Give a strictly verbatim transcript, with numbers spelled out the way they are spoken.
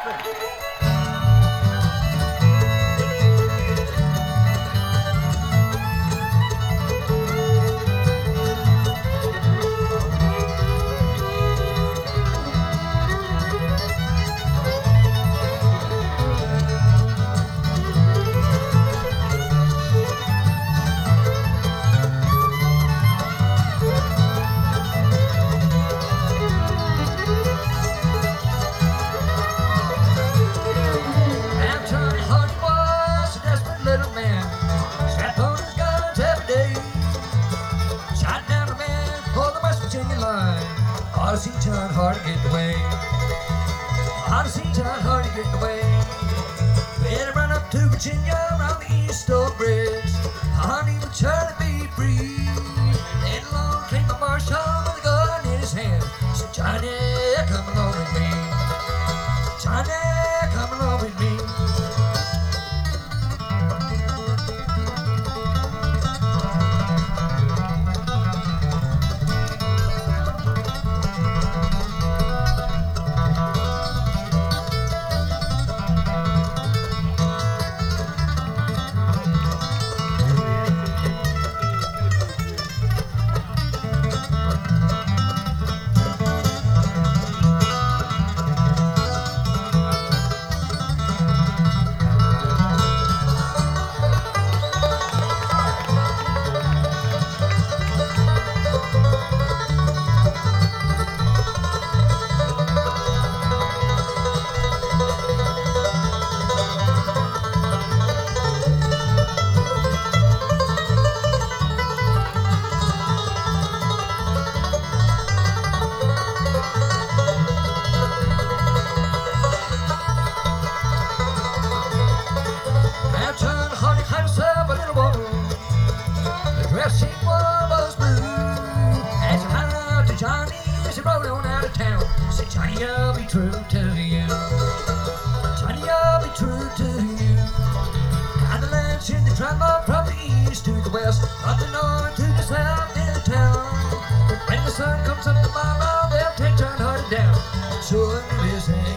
Odyssey tried hard to get away. Odyssey tried hard to get away. Better run up to Virginia around the East Oak Bridge. Honey was trying to be free. Then along came the marshal with a gun in his hand. Said, Johnny, come along with me. Johnny, come along with me. Dressing one was blue. As I hung out to Johnny as he rode on out of town. Said, Johnny, I'll be true to you. Johnny, I'll be true to you. Got the lands in the travel from the east to the west, from the north to the south in the town. But when the sun comes up tomorrow, they'll take John Hardy down. So it is.